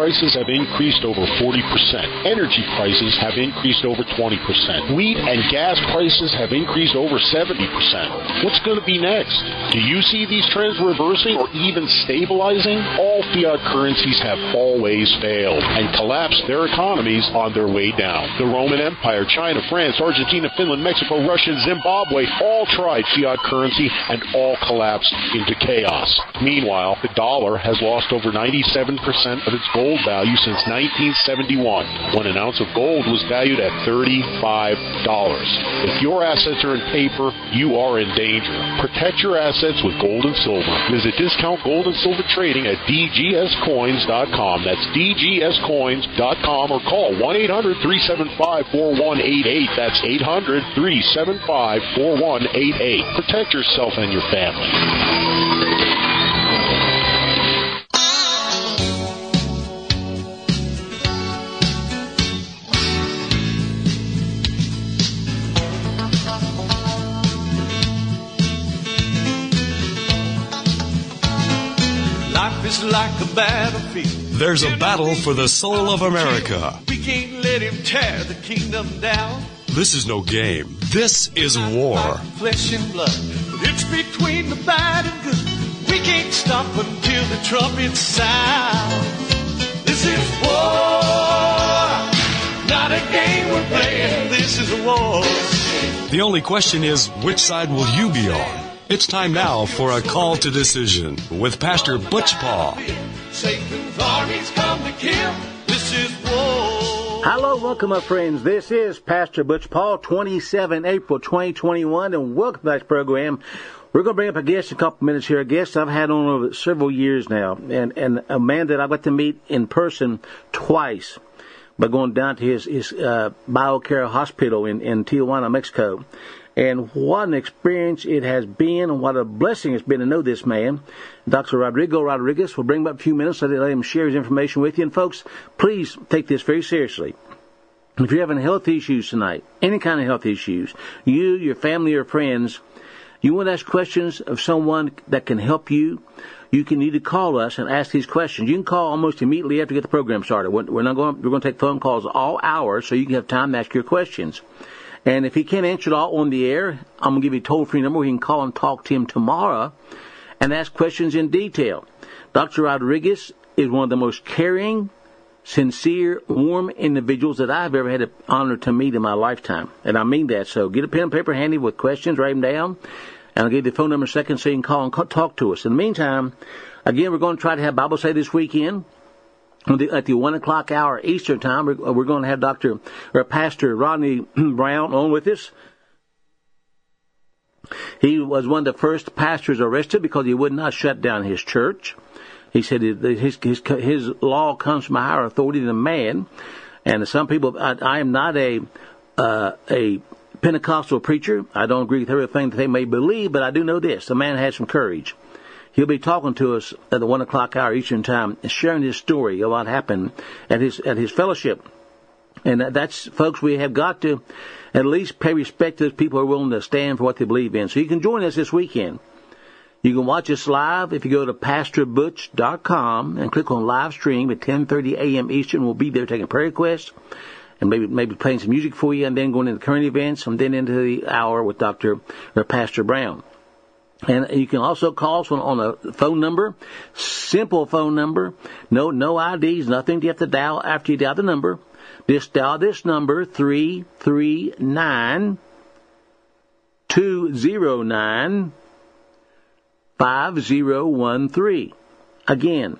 prices have increased over 40%. Energy prices have increased over 20%. Wheat and gas prices have increased over 70%. What's going to be next? Do you see these trends reversing or even stabilizing? All fiat currencies have always failed and collapsed their economies on their way down. The Roman Empire, China, France, Argentina, Finland, Mexico, Russia, Zimbabwe all tried fiat currency and all collapsed into chaos. Meanwhile, the dollar has lost over 97% of its gold value since 1971, when an ounce of gold was valued at $35. If your assets are in paper, you are in danger. Protect your assets with gold and silver. Visit Discount Gold and Silver Trading at dgscoins.com. That's dgscoins.com, or call 1-800-375-4188. That's 800-375-4188. Protect yourself and your family. Life is like a battlefield. There's a battle for the soul of America. We can't let him tear the kingdom down. This is no game. This is war. Flesh and blood. But it's between the bad and good. We can't stop until the trumpet sound. This is war. Not a game we're playing. This is a war. The only question is, which side will you be on? It's time now for a call to decision with Pastor Butch Paul. Satan's armies come to kill. This is war. Hello, welcome, my friends. This is Pastor Butch Paul, 27 April 2021, and welcome to this program. We're going to bring up a guest in a couple minutes here, a guest I've had on over several years now, and a man that I got to meet in person twice by going down to his BioCare hospital in Tijuana, Mexico. And what an experience it has been, and what a blessing it's been to know this man. Dr. Rodrigo Rodriguez will bring him up in a few minutes so let him share his information with you. And folks, please take this very seriously. If you're having health issues tonight, any kind of health issues, you, your family, or friends, you want to ask questions of someone that can help you, you can either call us and ask these questions. You can call almost immediately after we get the program started. We're going to take phone calls all hours so you can have time to ask your questions. And if he can't answer it all on the air, I'm going to give you a toll-free number where you can call and talk to him tomorrow and ask questions in detail. Dr. Rodriguez is one of the most caring, sincere, warm individuals that I've ever had the honor to meet in my lifetime. And I mean that. So get a pen and paper handy with questions, write them down, and I'll give you the phone number in a second so you can call and talk to us. In the meantime, again, we're going to try to have Bible study this weekend. At the 1 o'clock hour Eastern time, we're going to have Pastor Rodney Brown on with us. He was one of the first pastors arrested because he would not shut down his church. He said his law comes from a higher authority than man. And some people, I am not a Pentecostal preacher. I don't agree with everything that they may believe, but I do know this: the man has some courage. He'll be talking to us at the 1 o'clock hour Eastern time, sharing his story of what happened at his fellowship. And that's, folks, we have got to at least pay respect to those people who are willing to stand for what they believe in. So you can join us this weekend. You can watch us live if you go to PastorButch.com and click on live stream at 10:30 a.m. Eastern. We'll be there taking prayer requests and maybe playing some music for you, and then going into current events, and then into the hour with Pastor Brown. And you can also call us on a phone number, simple phone number, no IDs, nothing you have to dial after you dial the number. Just dial this number, 339-209-5013. Again,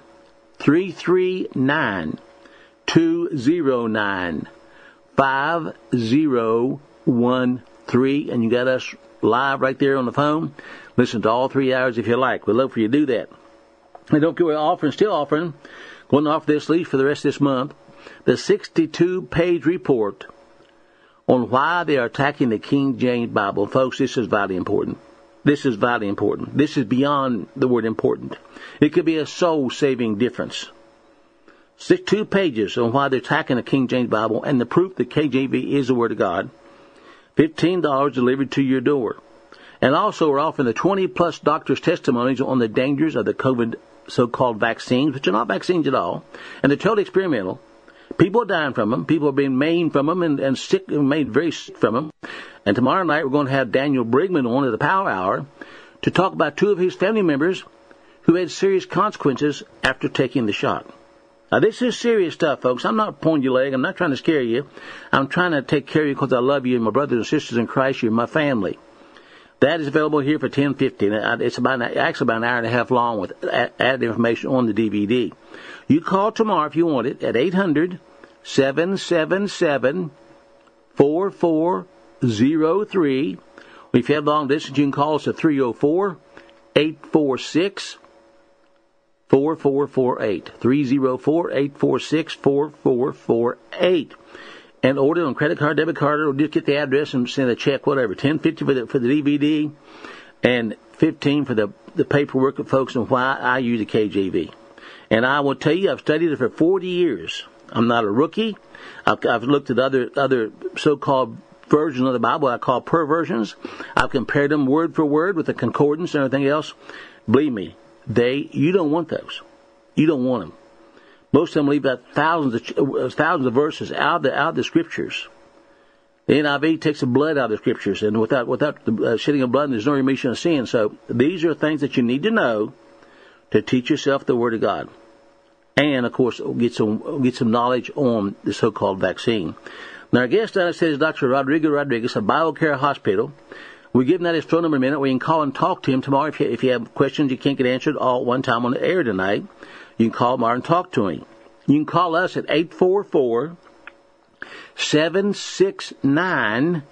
339-209-5013. And you got us live right there on the phone. Listen to all 3 hours if you like. We'd love for you to do that. And don't get, we're still offering, going to offer this at least for the rest of this month, the 62-page report on why they are attacking the King James Bible. Folks, this is vitally important. This is vitally important. This is beyond the word important. It could be a soul-saving difference. 2 pages on why they're attacking the King James Bible and the proof that KJV is the Word of God. $15 delivered to your door. And also we're offering the 20-plus doctors' testimonies on the dangers of the COVID so-called vaccines, which are not vaccines at all, and they're totally experimental. People are dying from them. People are being maimed from them and sick, made very sick from them. And tomorrow night we're going to have Daniel Brigman on at the Power Hour to talk about 2 of his family members who had serious consequences after taking the shot. Now, this is serious stuff, folks. I'm not pulling your leg. I'm not trying to scare you. I'm trying to take care of you because I love you and my brothers and sisters in Christ. You're my family. That is available here for $10.50. It's actually about an hour and a half long with added information on the DVD. You call tomorrow if you want it at 800-777-4403. If you have long distance, you can call us at 304-846-4448. 304-846-4448. And order on credit card, debit card, or just get the address and send a check, whatever. $10.50 for the DVD and $15 for the paperwork of folks and why I use the KJV. And I will tell you, I've studied it for 40 years. I'm not a rookie. I've looked at other so-called versions of the Bible I call perversions. I've compared them word for word with the concordance and everything else. Believe me, you don't want those. You don't want them. Most of them leave out thousands of verses out of the scriptures. The NIV takes the blood out of the scriptures, and without the shedding of blood, there's no remission of sin. So these are things that you need to know to teach yourself the Word of God, and of course get some knowledge on the so-called vaccine. Now, our guest on it says Dr. Rodrigo Rodriguez of BioCare Hospital. We'll give him that his phone number in a minute. We can call and talk to him tomorrow if you have questions you can't get answered all at one time on the air tonight. You can call tomorrow and talk to him. You can call us at 844-769-2944.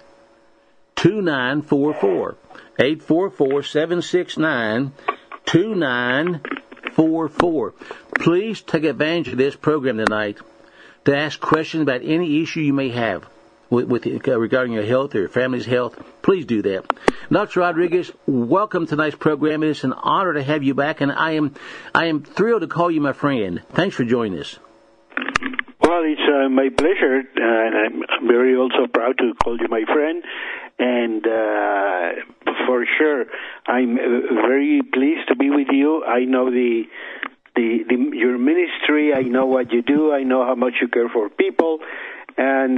844-769-2944. Please take advantage of this program tonight to ask questions about any issue you may have regarding your health or your family's health. Please do that. Dr. Rodriguez, welcome to tonight's program. It is an honor to have you back, and I am thrilled to call you my friend. Thanks for joining us. Well, it's my pleasure, and I'm very also proud to call you my friend. And for sure, I'm very pleased to be with you. I know your ministry. I know what you do. I know how much you care for people. And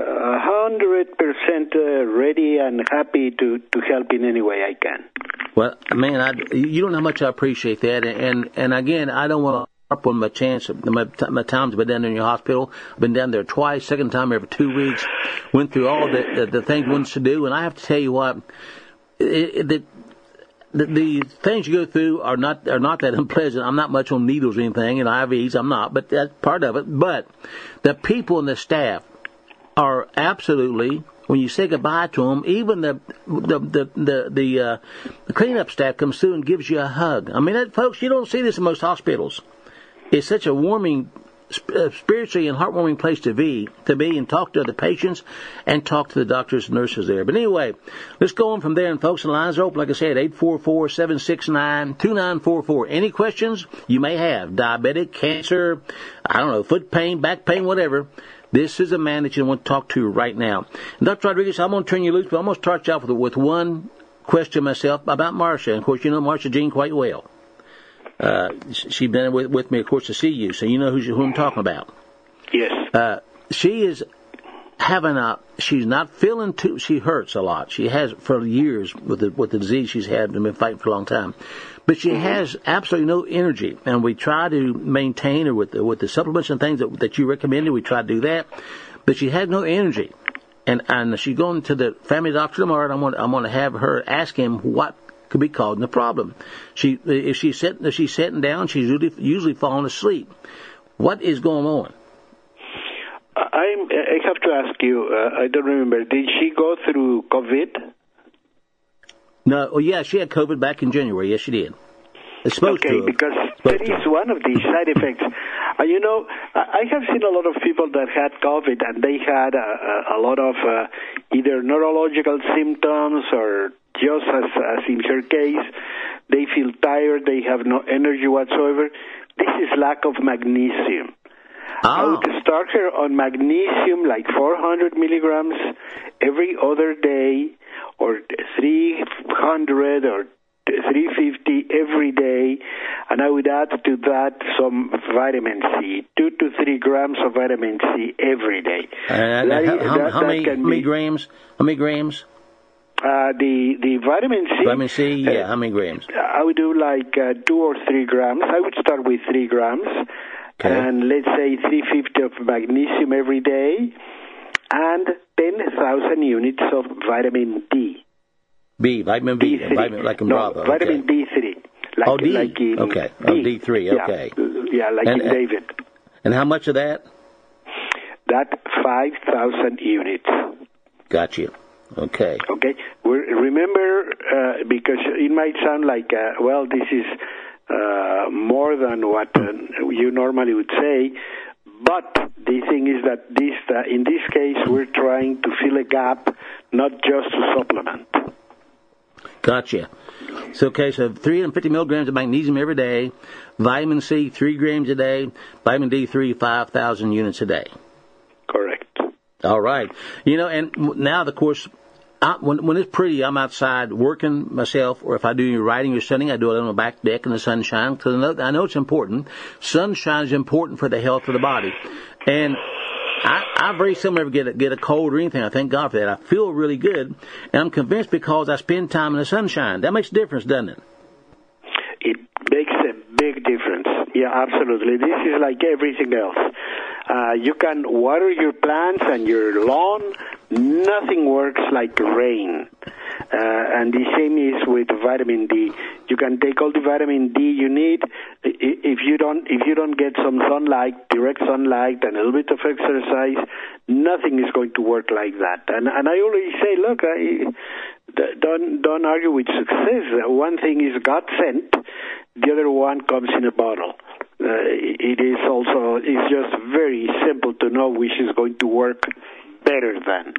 100% ready and happy to help in any way I can. Well, man, you don't know how much I appreciate that. And again, I don't want to harp on my chance. My time's been down there in your hospital. I've been down there twice. Second time every 2 weeks. Went through all the things one should do. And I have to tell you what, the things you go through are not that unpleasant. I'm not much on needles or anything, and IVs. I'm not, but that's part of it. But the people and the staff are absolutely, when you say goodbye to them, even the cleanup staff comes through and gives you a hug. I mean, folks, you don't see this in most hospitals. It's such a warming, spiritually and heartwarming place to be and talk to the patients and talk to the doctors and nurses there. But anyway, let's go on from there. And folks, the lines are open, like I said, 844-769-2944. Any questions you may have, diabetic, cancer, foot pain, back pain, whatever. This is a man that you want to talk to right now. And Dr. Rodriguez, I'm going to turn you loose, but I'm going to start you off with one question myself about Marcia. And of course, you know Marcia Jean quite well. She's been with me, of course, to see you, so you know who I'm talking about. Yes. She is she's not feeling she hurts a lot. She has for years with the disease she's had and been fighting for a long time. But she has absolutely no energy, and we try to maintain her with the supplements and things that you recommended. We try to do that, but she has no energy, and she's going to the family doctor tomorrow. And I'm going to have her ask him what could be causing the problem. If she's sitting down, she's usually falling asleep. What is going on? I have to ask you. I don't remember. Did she go through COVID? No. Oh, yeah, she had COVID back in January. Yes, she did. It's supposed to. Okay, because there is one of these side effects. I have seen a lot of people that had COVID, and they had a lot of either neurological symptoms or just as in her case, they feel tired, they have no energy whatsoever. This is lack of magnesium. I would start her on magnesium, like 400 milligrams every other day, or 300 or 350 every day, and I would add to that some vitamin C, 2 to 3 grams of vitamin C every day. How many grams? How many grams? The vitamin C. Vitamin C, yeah. How many grams? I would do like 2 or 3 grams. I would start with 3 grams, and let's say 350 of magnesium every day, and 10,000 units of vitamin D. Vitamin B, vitamin, like in Bravo. Vitamin D3. D. Like in okay. D. D3. Okay. Yeah, like in David. And how much of that? That 5,000 units. Got you. Okay. Okay. Remember, because it might sound like, this is more than what you normally would say, but the thing is that in this case, we're trying to fill a gap, not just to supplement. Gotcha. So 350 milligrams of magnesium every day, vitamin C 3 grams a day, vitamin D3 5,000 units a day. Correct. All right. And now, of course, when it's pretty, I'm outside working myself, or if I do any writing or studying, I do it on the back deck in the sunshine, because I know it's important. Sunshine is important for the health of the body. And I very seldom ever get a cold or anything. I thank God for that. I feel really good, and I'm convinced because I spend time in the sunshine. That makes a difference, doesn't it? It makes a big difference. Yeah, absolutely. This is like everything else. You can water your plants and your lawn. Nothing works like rain. And the same is with vitamin D. You can take all the vitamin D you need. If you don't get some sunlight, direct sunlight, and a little bit of exercise, nothing is going to work like that. And I always say, look, don't argue with success. One thing is God sent. The other one comes in a bottle. It's just very simple to know which is going to work better than.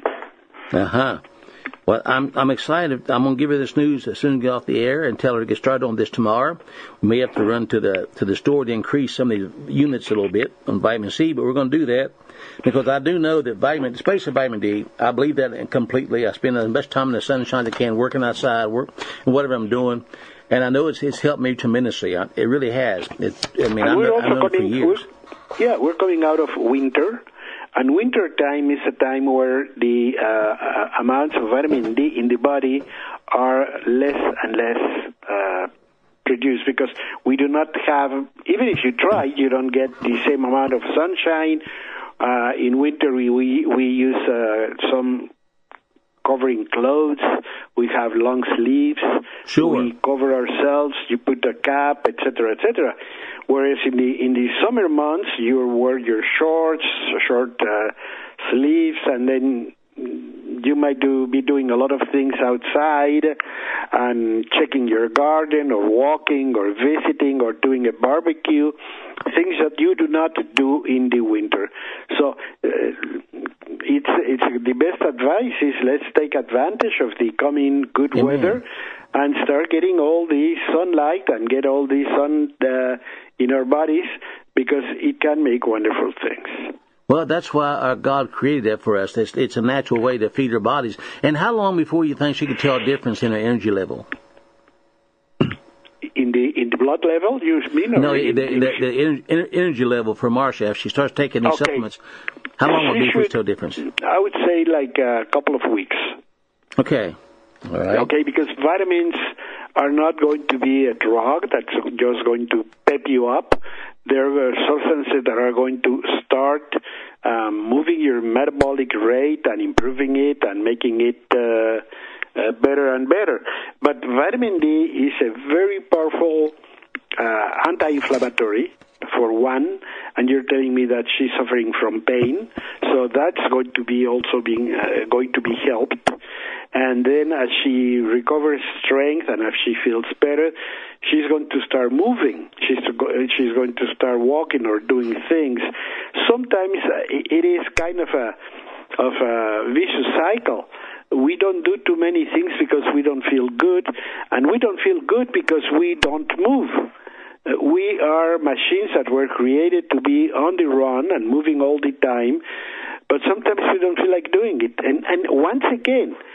Well, I'm excited. I'm going to give her this news as soon as we get off the air and tell her to get started on this tomorrow. We may have to run to the store to increase some of these units a little bit on vitamin C, but we're going to do that because I do know that especially vitamin D, I believe that completely. I spend the best time in the sunshine I can, working outside, and whatever I'm doing. And I know it's helped me tremendously. It really has. I've known it for years. We're coming out of winter. And winter time is a time where the amounts of vitamin D in the body are less and less produced because we do not have, even if you try, you don't get the same amount of sunshine. In winter, we use some covering clothes. We have long sleeves. Sure. We cover ourselves. You put a cap, etc., etc. Whereas in the summer months, you wear your shorts, short sleeves, and then you might be doing a lot of things outside and checking your garden or walking or visiting or doing a barbecue, things that you do not do in the winter. So it's the best advice is let's take advantage of the coming good weather and start getting all the sunlight and get all the sun in our bodies because it can make wonderful things. Well, that's why our God created that for us. It's a natural way to feed our bodies. And how long before you think she could tell a difference in her energy level? In the blood level, you mean? No, the energy level for Marcia. If she starts taking these supplements, how long will it be before she tell a difference? I would say like a couple of weeks. Okay. All right. Okay, because vitamins are not going to be a drug that's just going to pep you up. They're substances that are going to start moving your metabolic rate and improving it and making it better and better. But vitamin D is a very powerful anti-inflammatory, for one, and you're telling me that she's suffering from pain, so that's going to be also going to be helped. And then as she recovers strength and as she feels better, she's going to start moving. She's going to start walking or doing things. Sometimes it is kind of a vicious cycle. We don't do too many things because we don't feel good, and we don't feel good because we don't move. We are machines that were created to be on the run and moving all the time, but sometimes we don't feel like doing it. And once again,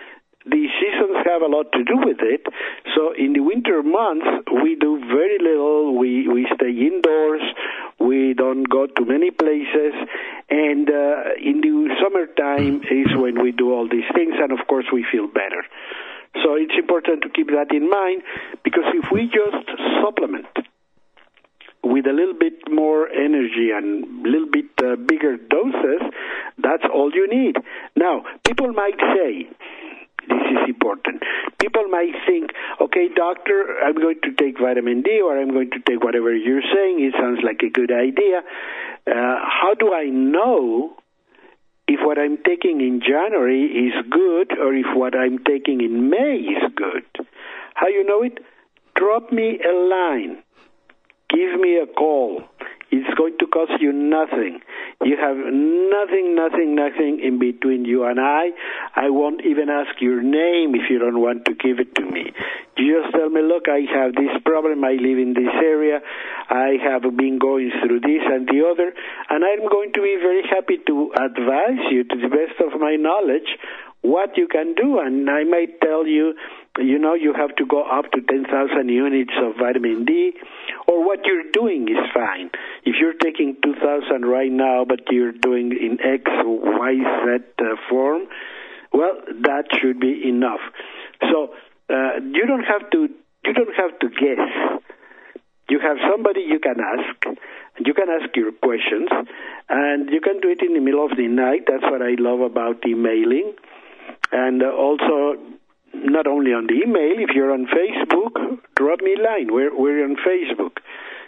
the seasons have a lot to do with it. So in the winter months, we do very little. We stay indoors. We don't go to many places. And in the summertime is when we do all these things, and of course we feel better. So it's important to keep that in mind, because if we just supplement with a little bit more energy and a little bit bigger doses, that's all you need. Now, people might say, this is important, people might think, okay, doctor, I'm going to take vitamin D, or I'm going to take whatever you're saying. It sounds like a good idea. How do I know if what I'm taking in January is good, or if what I'm taking in May is good? How you know it? Drop me a line. Give me a call. It's going to cost you nothing. You have nothing in between you and I. I won't even ask your name if you don't want to give it to me. You just tell me, look, I have this problem. I live in this area. I have been going through this and the other, and I'm going to be very happy to advise you to the best of my knowledge what you can do. And I might tell you, you have to go up to 10,000 units of vitamin D, or what you're doing is fine. If you're taking 2,000 right now, but you're doing in X, Y, Z form, well, that should be enough. So you don't have to guess. You have somebody you can ask. You can ask your questions, and you can do it in the middle of the night. That's what I love about emailing. And also, not only on the email, if you're on Facebook, drop me a line. We're on Facebook.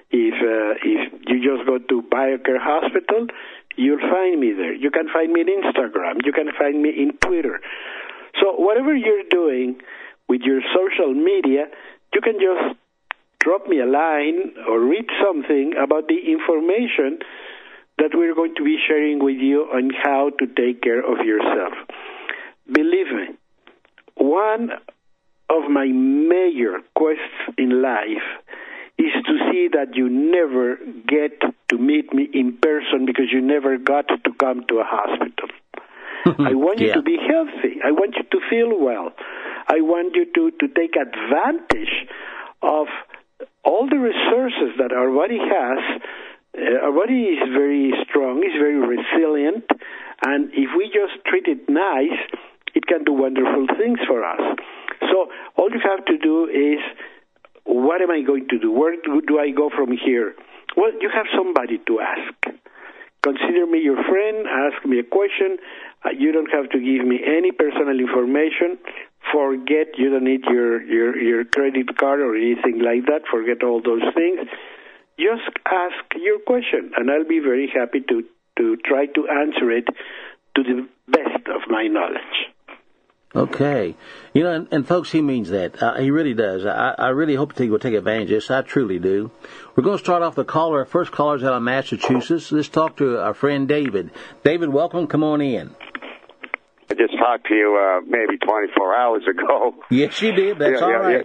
If you just go to BioCare Hospital, you'll find me there. You can find me on Instagram. You can find me in Twitter. So whatever you're doing with your social media, you can just drop me a line or read something about the information that we're going to be sharing with you on how to take care of yourself. Believe me, one of my major quests in life is to see that you never get to meet me in person because you never got to come to a hospital. I want you to be healthy. I want you to feel well. I want you to take advantage of all the resources that our body has. Our body is very strong, is very resilient, and if we just treat it nice, it can do wonderful things for us. So all you have to do is, what am I going to do? Where do I go from here? Well, you have somebody to ask. Consider me your friend. Ask me a question. You don't have to give me any personal information. Forget, you don't need your credit card or anything like that. Forget all those things. Just ask your question, and I'll be very happy to try to answer it to the best of my knowledge. Okay. And folks, he means that. He really does. I really hope that he will take advantage of this. I truly do. We're going to start off the caller. Our first caller's out of Massachusetts. Let's talk to our friend David. David, welcome. Come on in. I just talked to you maybe 24 hours ago. Yes, you did. That's all right.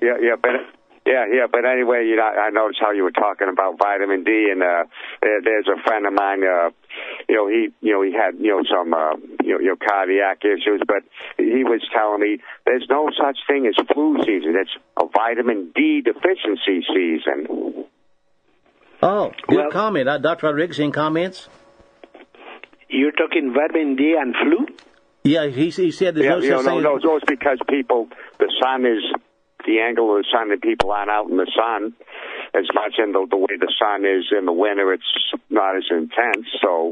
But anyway, I noticed how you were talking about vitamin D, and there's a friend of mine. He had some cardiac issues, but he was telling me there's no such thing as flu season. It's a vitamin D deficiency season. Oh, good comment. Dr. Rodriguez, any comments? You're talking vitamin D and flu? Yeah, he said there's no such thing. No, it's because the sun is. The angle of the sun, and people aren't out in the sun as much, and the way the sun is in the winter, it's not as intense, so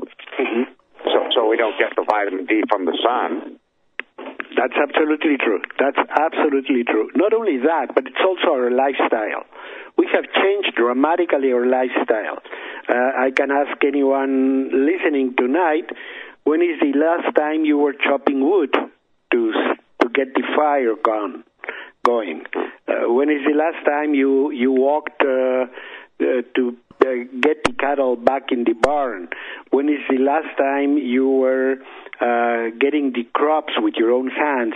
we don't get the vitamin D from the sun. That's absolutely true. That's absolutely true. Not only that, but it's also our lifestyle. We have changed dramatically our lifestyle. I can ask anyone listening tonight, when is the last time you were chopping wood to get the fire going? When is the last time you walked to get the cattle back in the barn? When is the last time you were getting the crops with your own hands,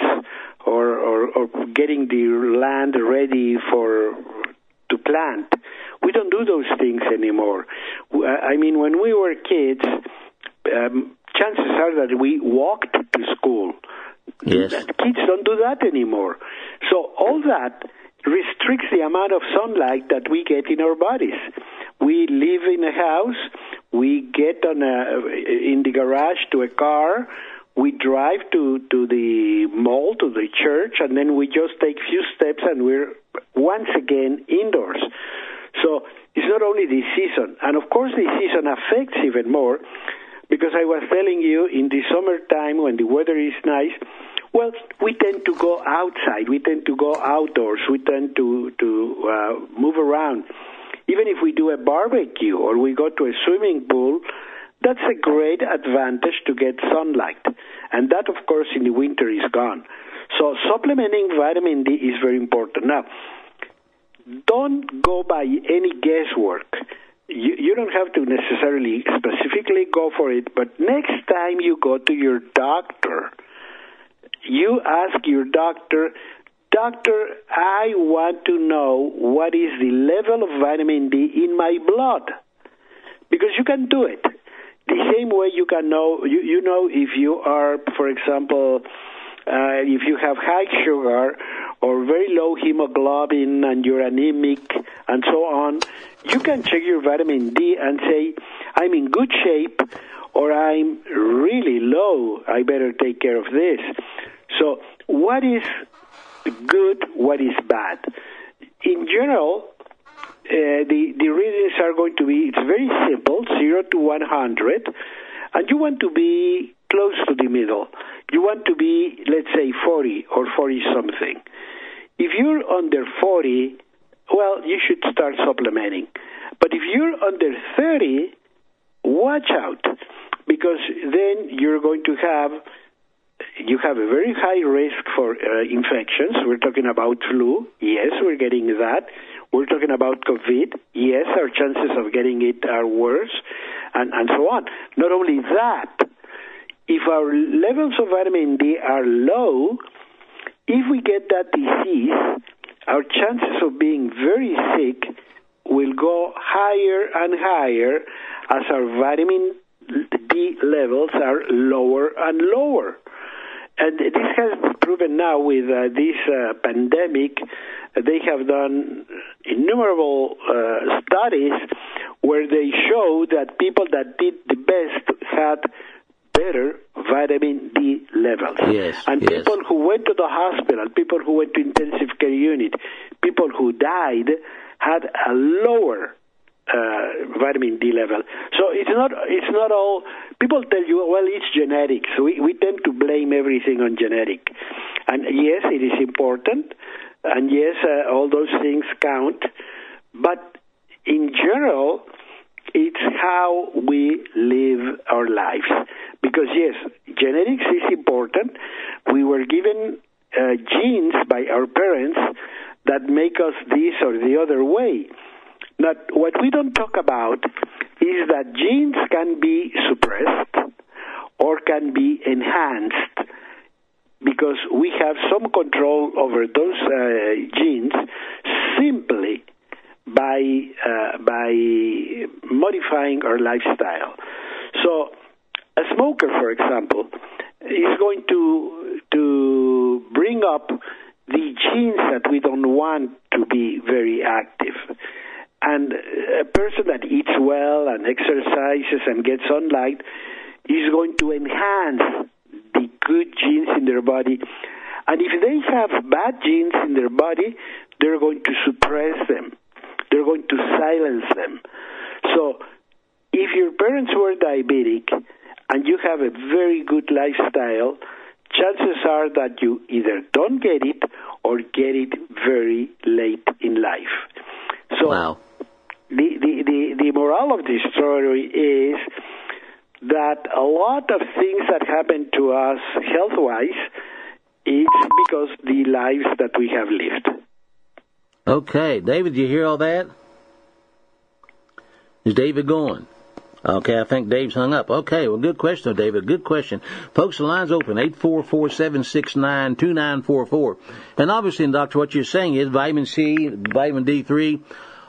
or getting the land ready to plant? We don't do those things anymore. I mean, when we were kids, chances are that we walked to school. Yes. Kids don't do that anymore. So all that restricts the amount of sunlight that we get in our bodies. We live in a house, we get in the garage to a car, we drive to the mall, to the church, and then we just take few steps and we're once again indoors. So it's not only the season. And of course the season affects even more, because I was telling you, in the summertime when the weather is nice, well, we tend to go outside, we tend to go outdoors, we tend to move around. Even if we do a barbecue or we go to a swimming pool, that's a great advantage to get sunlight. And that, of course, in the winter is gone. So supplementing vitamin D is very important. Now, don't go by any guesswork. You don't have to necessarily specifically go for it, but next time you go to your doctor, you ask your doctor, "Doctor, I want to know what is the level of vitamin D in my blood." Because you can do it. The same way you can know, you know if you are, for example, if you have high sugar or very low hemoglobin and you're anemic and so on, you can check your vitamin D and say, "I'm in good shape," or "I'm really low, I better take care of this." So what is good, what is bad? In general, the readings are going to be, it's very simple, 0 to 100, and you want to be close to the middle. You want to be, let's say, 40 or 40-something. If you're under 40, well, you should start supplementing. But if you're under 30, watch out, because then you're going to have a very high risk for infections. We're talking about flu. Yes, we're getting that. We're talking about COVID. Yes, our chances of getting it are worse, and so on. Not only that, if our levels of vitamin D are low, if we get that disease, our chances of being very sick will go higher and higher as our vitamin D levels are lower and lower. And this has been proven now with this pandemic. They have done innumerable studies where they show that people that did the best had better vitamin D levels. Yes, and yes. People who went to the hospital, people who went to intensive care unit, people who died had a lower vitamin D level. So it's not all. People tell you, well, it's genetics. We tend to blame everything on genetic, and yes, it is important, and yes, all those things count. But in general, it's how we live our lives. Because yes, genetics is important. We were given genes by our parents that make us this or the other way. Now, what we don't talk about is that genes can be suppressed or can be enhanced, because we have some control over those genes simply by modifying our lifestyle. So a smoker, for example, is going to bring up the genes that we don't want to be very active. And a person that eats well and exercises and gets sunlight is going to enhance the good genes in their body. And if they have bad genes in their body, they're going to suppress them. They're going to silence them. So if your parents were diabetic and you have a very good lifestyle, chances are that you either don't get it or get it very late in life. So wow. The moral of this story is that a lot of things that happen to us health-wise, it's because the lives that we have lived. Okay, David, did you hear all that? Is David going? Okay, I think Dave's hung up. Okay, well, good question, David. Good question. Folks, the line's open, 844-769-2944. And obviously, Doctor, what you're saying is vitamin C, vitamin D3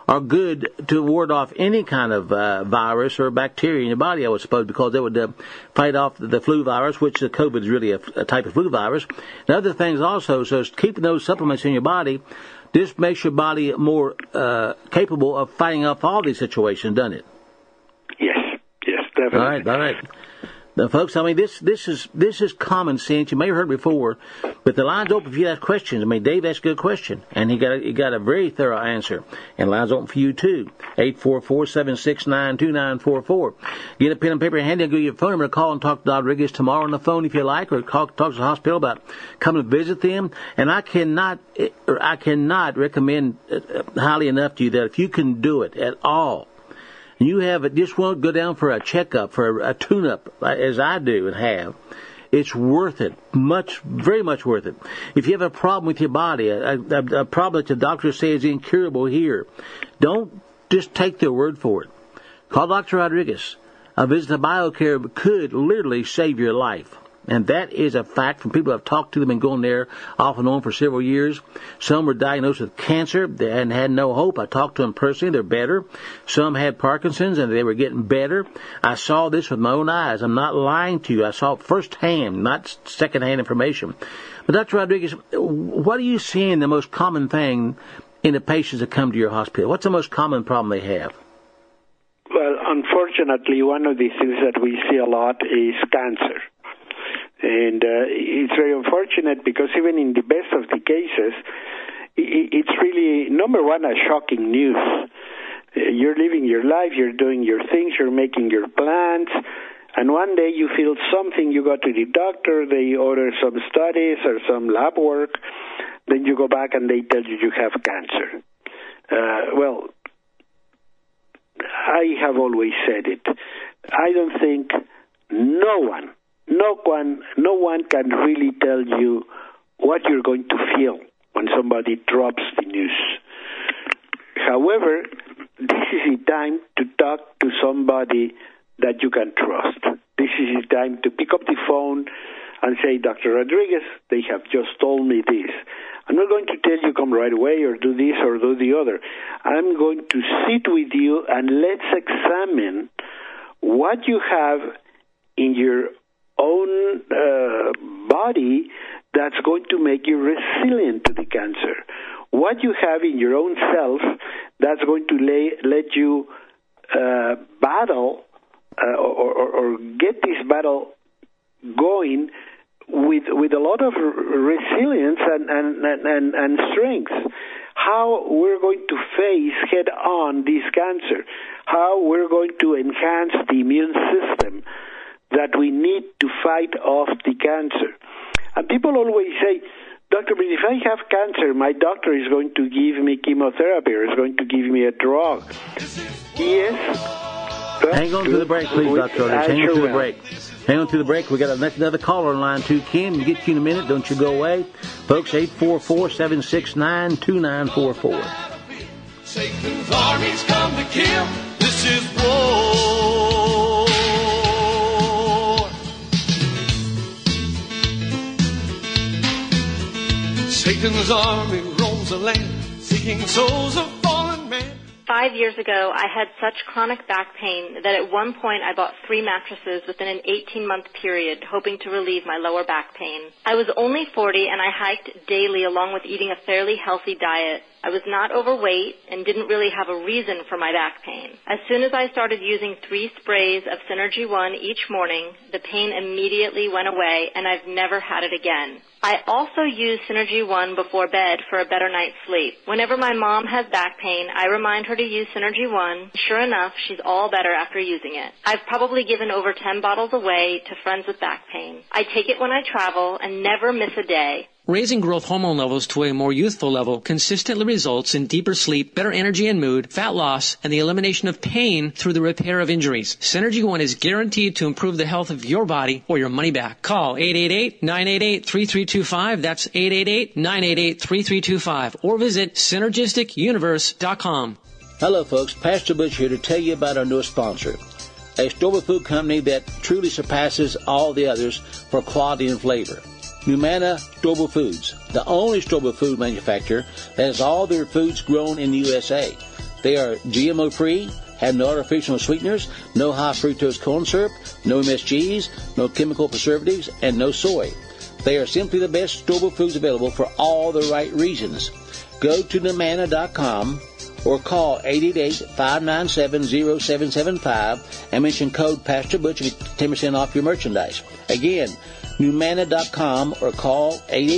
are good to ward off any kind of virus or bacteria in your body, I would suppose, because they would fight off the flu virus, which the COVID is really a type of flu virus, and other things also. So keeping those supplements in your body just makes your body more capable of fighting off all these situations, doesn't it? Yes, definitely. All right. Now, folks, I mean, this is common sense. You may have heard it before, but the line's open if you ask questions. I mean, Dave asked a good question, and he got a very thorough answer. And the line's open for you, too. 844-769-2944. Get a pen and paper handy and give you your phone number to call and talk to Dr. Rodriguez tomorrow on the phone if you like, or talk to the hospital about coming to visit them. And I cannot recommend highly enough to you that if you can do it at all, you just want to go down for a checkup, for a tune-up, as I do and have, it's worth it. Very much worth it. If you have a problem with your body, a problem that the doctor says is incurable here, don't just take their word for it. Call Dr. Rodriguez. A visit to BioCare could literally save your life. And that is a fact from people who have talked to them and gone there off and on for several years. Some were diagnosed with cancer and had no hope. I talked to them personally. They're better. Some had Parkinson's and they were getting better. I saw this with my own eyes. I'm not lying to you. I saw it firsthand, not secondhand information. But Dr. Rodriguez, what are you seeing the most common thing in the patients that come to your hospital? What's the most common problem they have? Well, unfortunately, one of the things that we see a lot is cancer. And it's very unfortunate because even in the best of the cases, it's really, number one, a shocking news. You're living your life, you're doing your things, you're making your plans, and one day you feel something, you go to the doctor, they order some studies or some lab work, then you go back and they tell you have cancer. Well, I have always said it. I don't think no one can really tell you what you're going to feel when somebody drops the news. However, this is the time to talk to somebody that you can trust. This is the time to pick up the phone and say, Dr. Rodriguez, they have just told me this. I'm not going to tell you come right away or do this or do the other. I'm going to sit with you and let's examine what you have in your own body that's going to make you resilient to the cancer. What you have in your own self that's going to let you battle or get this battle going with a lot of resilience and strength. How we're going to face head-on this cancer. How we're going to enhance the immune system that we need to fight off the cancer. And people always say, Doctor, but if I have cancer, my doctor is going to give me chemotherapy or is going to give me a drug. Yes. Hang on to the break, please, Dr. Hang on to the break. Hang on to the break. We got another caller on line 2, Ken. We'll get you in a minute. Don't you go away. Folks, 844-769-2944. Satan's armies come to kill. This is war. Satan's army roams the land, seeking souls of fallen men. 5 years ago, I had such chronic back pain that at one point I bought 3 mattresses within an 18-month period, hoping to relieve my lower back pain. I was only 40 and I hiked daily along with eating a fairly healthy diet. I was not overweight and didn't really have a reason for my back pain. As soon as I started using 3 sprays of Synergy One each morning, the pain immediately went away and I've never had it again. I also use Synergy One before bed for a better night's sleep. Whenever my mom has back pain, I remind her to use Synergy One. Sure enough, she's all better after using it. I've probably given over 10 bottles away to friends with back pain. I take it when I travel and never miss a day. Raising growth hormone levels to a more youthful level consistently results in deeper sleep, better energy and mood, fat loss, and the elimination of pain through the repair of injuries. Synergy One is guaranteed to improve the health of your body or your money back. Call 888-988-3325. That's 888-988-3325. Or visit SynergisticUniverse.com. Hello, folks. Pastor Butch here to tell you about our newest sponsor, a stable food company that truly surpasses all the others for quality and flavor. Humana Stable Foods, the only stable food manufacturer that has all their foods grown in the USA. They are GMO-free, have no artificial sweeteners, no high fructose corn syrup, no MSGs, no chemical preservatives, and no soy. They are simply the best storable foods available for all the right reasons. Go to Numanna.com or call 888-597-0775 and mention code Pastor Butch and get 10% off your merchandise. Again, Numanna.com or call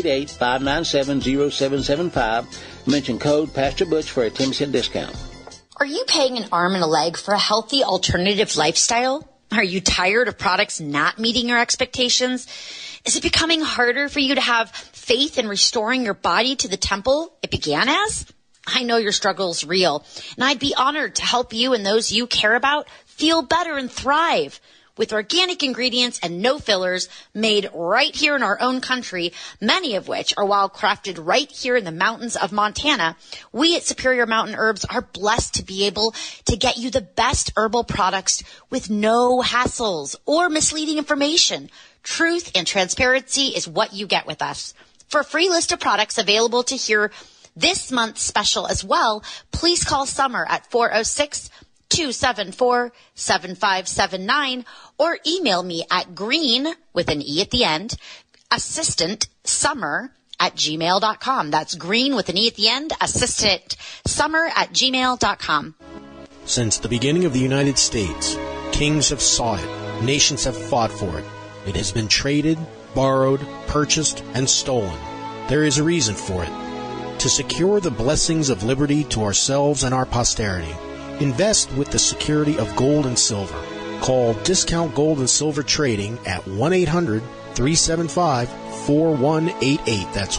888-597-0775 and mention code Pastor Butch for a 10% discount. Are you paying an arm and a leg for a healthy alternative lifestyle? Are you tired of products not meeting your expectations? Is it becoming harder for you to have faith in restoring your body to the temple it began as? I know your struggle is real, and I'd be honored to help you and those you care about feel better and thrive. With organic ingredients and no fillers made right here in our own country, many of which are wild crafted right here in the mountains of Montana, we at Superior Mountain Herbs are blessed to be able to get you the best herbal products with no hassles or misleading information. Truth and transparency is what you get with us. For a free list of products available to hear this month's special as well, please call Summer at 406-274-7579 or email me at green, with an E at the end, assistantsummer@gmail.com. That's green with an E at the end, assistantsummer@gmail.com. Since the beginning of the United States, kings have sought it, nations have fought for it. It has been traded, borrowed, purchased, and stolen. There is a reason for it. To secure the blessings of liberty to ourselves and our posterity, invest with the security of gold and silver. Call Discount Gold and Silver Trading at 1-800-375-4188. That's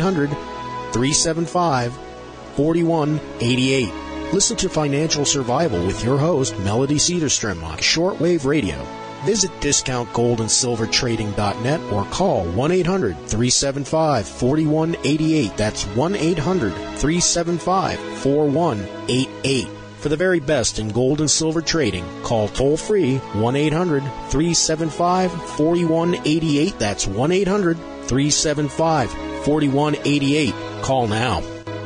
1-800-375-4188. Listen to Financial Survival with your host, Melody Cedarstrom, on Shortwave Radio. Visit DiscountGoldandSilverTrading.net or call 1-800-375-4188. That's 1-800-375-4188. For the very best in gold and silver trading, call toll-free 1-800-375-4188. That's 1-800-375-4188. Call now.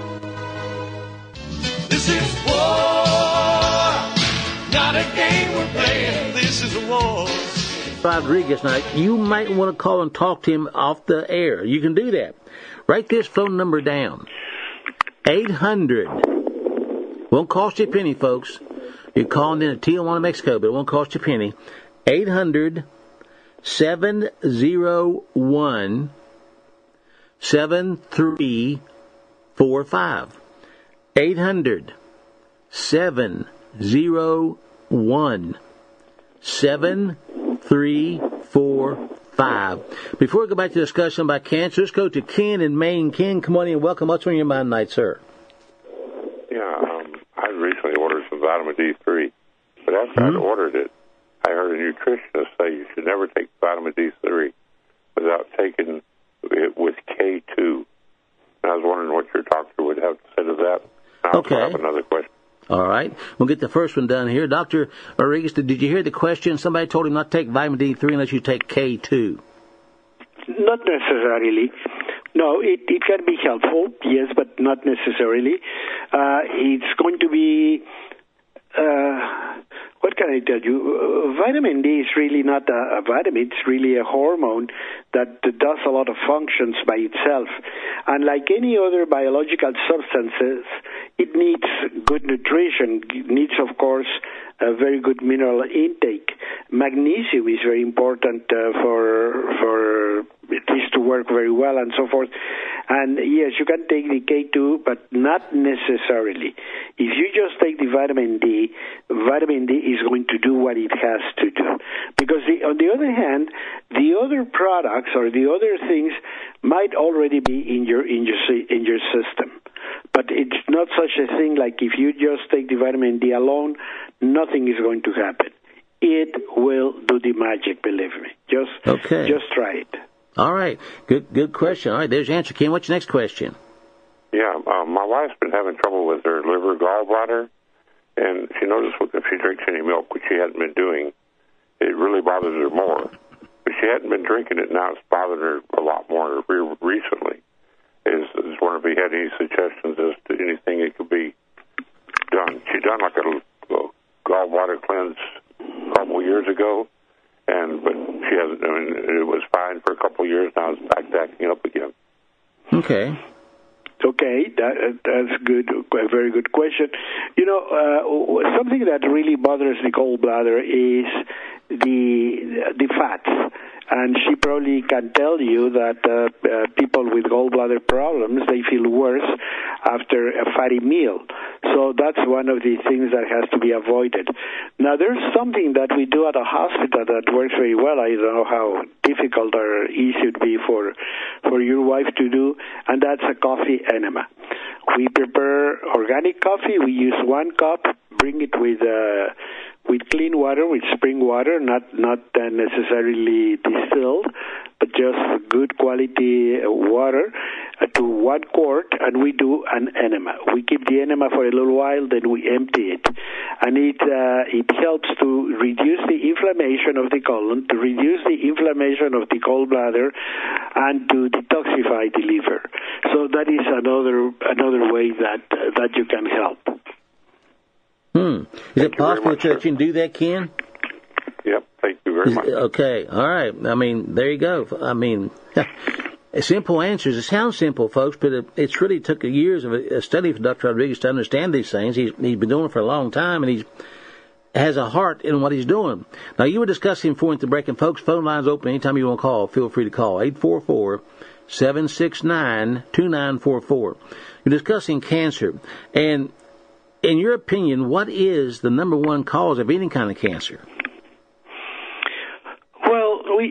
This is war, not a game we're playing. This is a war. Rodriguez, now, you might want to call and talk to him off the air. You can do that. Write this phone number down. 800. Won't cost you a penny, folks. You're calling in to Tijuana, Mexico, but it won't cost you a penny. 800-701-7345. 800-701-7345. Before we go back to the discussion about cancer, let's go to Ken in Maine. Ken, come on in. Welcome. What's on your mind tonight, sir? Yeah, I recently ordered some vitamin D3, but after I'd ordered it, I heard a nutritionist say you should never take vitamin D3 without taking it with K2. And I was wondering what your doctor would have to say to that. I also have another question. All right. We'll get the first one done here. Dr. Rodriguez, did you hear the question? Somebody told him not to take vitamin D3 unless you take K2. Not necessarily. No, it can be helpful, yes, but not necessarily. It's going to be, what can I tell you? Vitamin D is really not a vitamin. It's really a hormone that does a lot of functions by itself. And like any other biological substances, it needs good nutrition. It needs, of course, a very good mineral intake. Magnesium is very important for this to work very well and so forth. And yes, you can take the K2, but not necessarily. If you just take the vitamin D is going to do what it has to do. Because on the other hand, the other products or the other things might already be in your system. But it's not such a thing like if you just take the vitamin D alone, nothing is going to happen. It will do the magic, believe me. Just try it. All right. Good question. All right, there's your answer, Ken. What's your next question? Yeah, my wife's been having trouble with her liver gallbladder, and she noticed if she drinks any milk, which she hadn't been doing, it really bothers her more. But she hadn't been drinking it, now it's bothered her a lot more recently. I was wondering if you had any suggestions as to anything it could be. done. She done like a gallbladder cleanse a couple years ago, but she hasn't. I mean, it was fine for a couple of years. Now it's back acting up again. Okay. Okay, that's good. A very good question. Something that really bothers the gallbladder is the fats. And she probably can tell you that people with gallbladder problems, they feel worse after a fatty meal. So that's one of the things that has to be avoided. Now, there's something that we do at a hospital that works very well. I don't know how difficult or easy it would be for your wife to do, and that's a coffee enema. We prepare organic coffee. We use 1 cup, bring it with clean water, with spring water, not necessarily distilled, but just good quality water to 1 quart, and we do an enema. We keep the enema for a little while, then we empty it. And it helps to reduce the inflammation of the colon, to reduce the inflammation of the gallbladder, and to detoxify the liver. So that is another way that you can help. Is it possible that you can do that, Ken? Yep, thank you very much. Okay, all right. I mean, there you go. I mean, simple answers. It sounds simple, folks, but it's really took years of a study for Dr. Rodriguez to understand these things. He's been doing it for a long time, and he has a heart in what he's doing. Now, you were discussing before at the break, and folks, phone lines open. Anytime you want to call, feel free to call. 844-769-2944. You're discussing cancer, and in your opinion, what is the number one cause of any kind of cancer? Well, we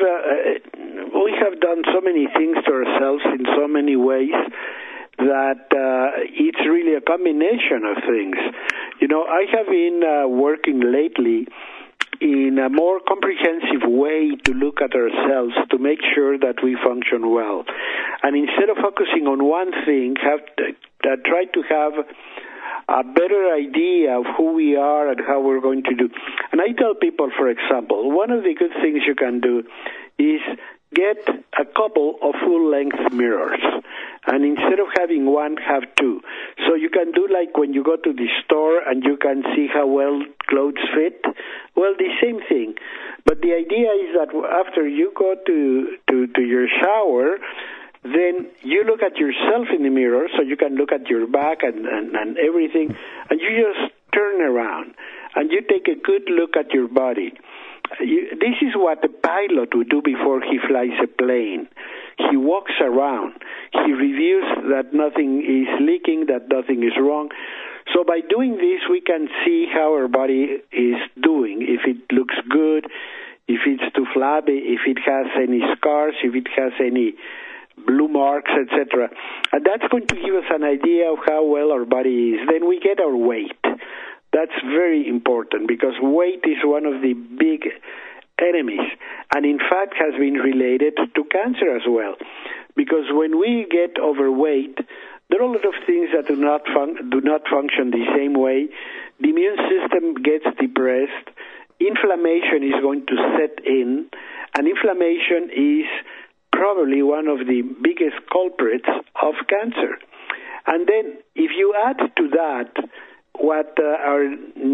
have done so many things to ourselves in so many ways that it's really a combination of things. I have been working lately in a more comprehensive way to look at ourselves to make sure that we function well. And instead of focusing on one thing, try to have a better idea of who we are and how we're going to do. And I tell people, for example, one of the good things you can do is get a couple of full-length mirrors. And instead of having one, have 2. So you can do like when you go to the store and you can see how well clothes fit. Well, the same thing. But the idea is that after you go to your shower, then you look at yourself in the mirror, so you can look at your back and everything, and you just turn around, and you take a good look at your body. This is what a pilot would do before he flies a plane. He walks around. He reviews that nothing is leaking, that nothing is wrong. So by doing this, we can see how our body is doing, if it looks good, if it's too flabby, if it has any scars, if it has any blue marks, etc. And that's going to give us an idea of how well our body is. Then we get our weight. That's very important because weight is one of the big enemies, and in fact has been related to cancer as well. Because when we get overweight, there are a lot of things that do not function the same way. The immune system gets depressed. Inflammation is going to set in, and inflammation is probably one of the biggest culprits of cancer. And then if you add to that what our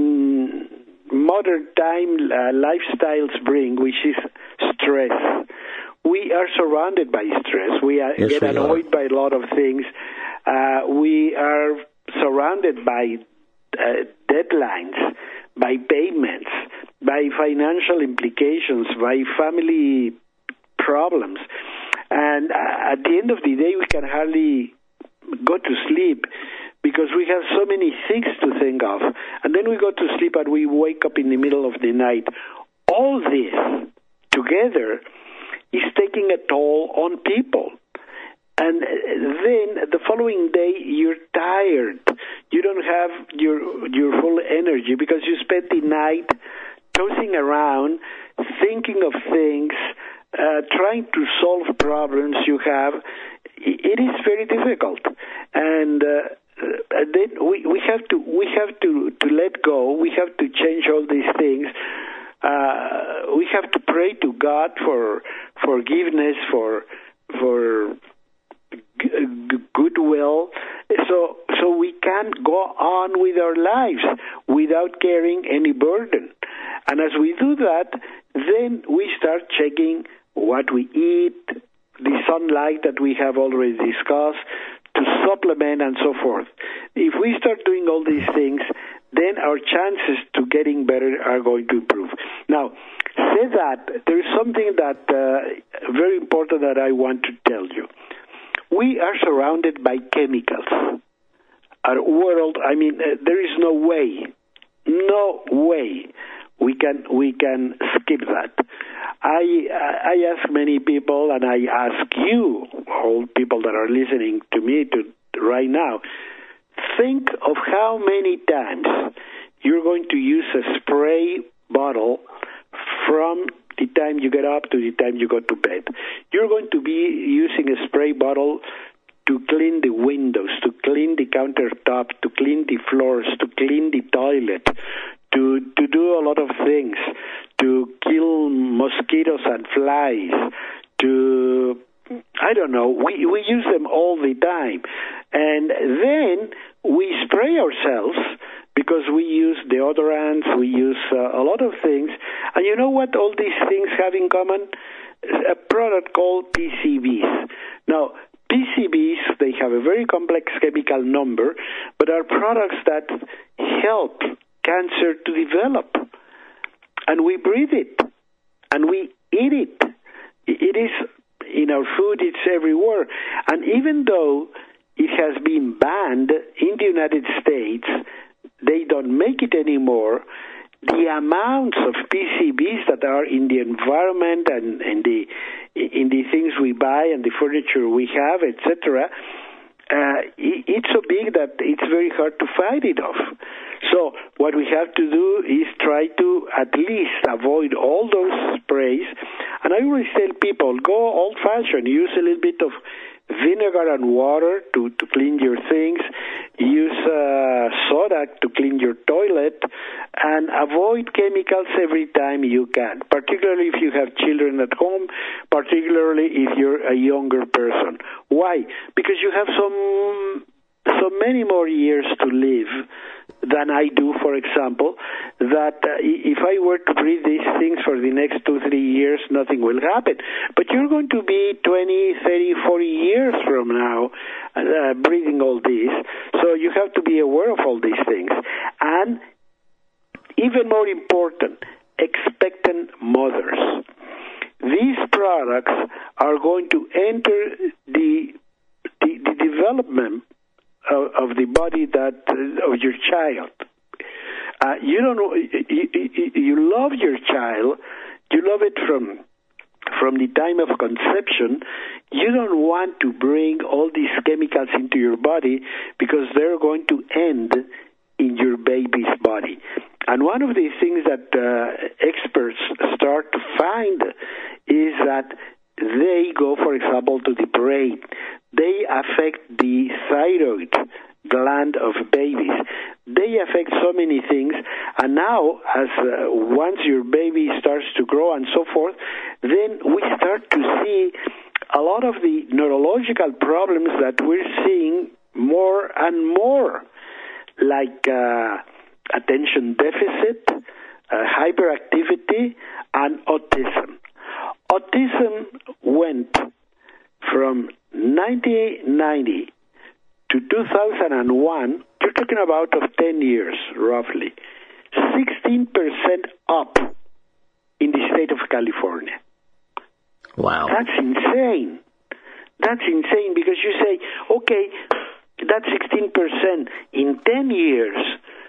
modern time lifestyles bring, which is stress. We are surrounded by stress. We get annoyed by a lot of things. We are surrounded by deadlines, by payments, by financial implications, by family problems. And at the end of the day, we can hardly go to sleep because we have so many things to think of. And then we go to sleep and we wake up in the middle of the night. All this together is taking a toll on people. And then the following day, you're tired. You don't have your full energy because you spent the night tossing around, thinking of things, trying to solve problems you have. It is very difficult. And then we have to let go. We have to change all these things. We have to pray to God for forgiveness, for goodwill. So so we can go on with our lives without carrying any burden. And as we do that, then we start checking what we eat, the sunlight that we have already discussed, to supplement and so forth. If we start doing all these things, then our chances to getting better are going to improve. Now, say that, there is something that very important that I want to tell you. We are surrounded by chemicals. Our world, there is no way we can skip that. I ask many people, and I ask you, all people that are listening to me right now, think of how many times you're going to use a spray bottle from the time you get up to the time you go to bed. You're going to be using a spray bottle to clean the windows, to clean the countertop, to clean the floors, to clean the toilet, to do a lot of things, to kill mosquitoes and flies, to, I don't know, we use them all the time. And then we spray ourselves because we use deodorants, we use a lot of things. And you know what all these things have in common? A product called PCBs. Now, PCBs, they have a very complex chemical number, but are products that help cancer to develop. And we breathe it, and we eat it. It is in our food, it's everywhere. And even though it has been banned in the United States, they don't make it anymore. The amounts of PCBs that are in the environment and in the things we buy and the furniture we have, etc., it's so big that it's very hard to fight it off. So what we have to do is try to at least avoid all those sprays. And I always tell people, go old-fashioned. Use a little bit of vinegar and water to clean your things. Use soda to clean your toilet. And avoid chemicals every time you can, particularly if you have children at home, particularly if you're a younger person. Why? Because you have so many more years to live than I do, for example, that if I were to breathe these things for the next 2-3 years, nothing will happen. But you're going to be 20, 30, 40 years from now breathing all these, so you have to be aware of all these things. And even more important, expectant mothers. These products are going to enter the development of the body of your child. You don't know. You love your child. You love it from the time of conception. You don't want to bring all these chemicals into your body because they're going to end in your baby's body. And one of the things that experts start to find is that they go, for example, to the brain. They affect the thyroid gland of babies. They affect so many things. And now, as once your baby starts to grow and so forth, then we start to see a lot of the neurological problems that we're seeing more and more, like attention deficit, hyperactivity, and autism. Autism went from 1990 to 2001, you're talking about of 10 years, roughly, 16% up in the state of California. Wow. That's insane. That's insane because you say, okay, that's 16% in 10 years.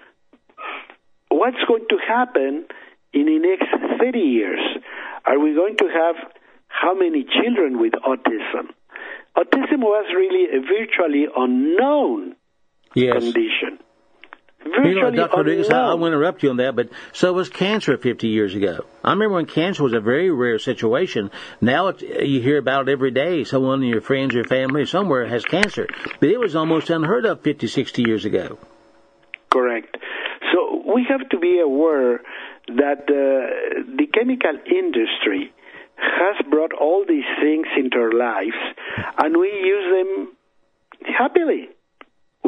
What's going to happen in the next 30 years? Are we going to have how many children with autism? Autism was really a virtually unknown condition. Virtually Dr. Rodriguez, I unknown. want to interrupt you on that, but so was cancer 50 years ago. I remember when cancer was a very rare situation. Now you hear about it every day. Someone in your friends or family somewhere has cancer. But it was almost unheard of 50, 60 years ago. Correct. So we have to be aware that the chemical industry has brought all these things into our lives, and we use them happily.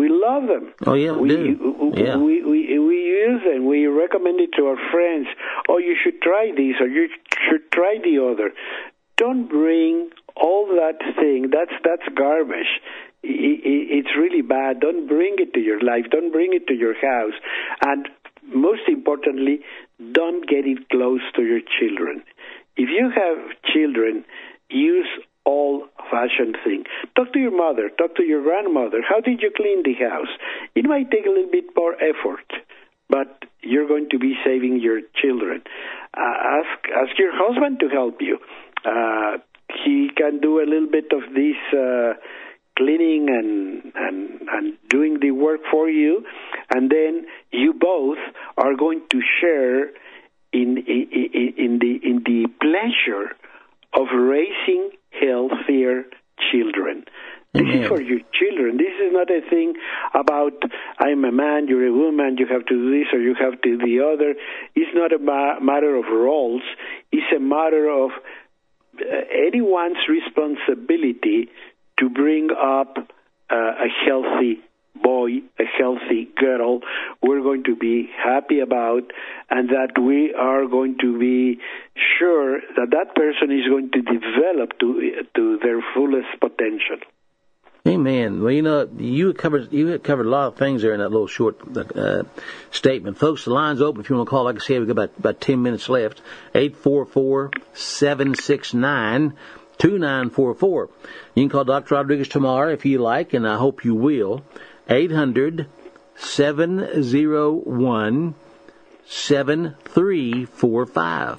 We love them. Oh, yeah, we do. Yeah. We use them. We recommend it to our friends. Oh, you should try this, or you should try the other. Don't bring all that thing. That's garbage. It's really bad. Don't bring it to your life. Don't bring it to your house. And most importantly, don't get it close to your children. If you have children, use old-fashioned thing. Talk to your mother. Talk to your grandmother. How did you clean the house? It might take a little bit more effort, but you're going to be saving your children. Ask your husband to help you. He can do a little bit of this cleaning and doing the work for you, and then you both are going to share in the pleasure of raising healthier children. This is for your children. This is not a thing about, I'm a man, you're a woman, you have to do this or you have to do the other. It's not a matter of roles. It's a matter of anyone's responsibility to bring up a healthy boy, a healthy girl, we're going to be happy about, and that we are going to be sure that that person is going to develop to their fullest potential. Amen. Well, you had covered a lot of things there in that little short statement. Folks, the line's open if you want to call. Like I said, we've got about 10 minutes left. 844-769-2944. You can call Dr. Rodriguez tomorrow if you like, and I hope you will. 800-701-7345.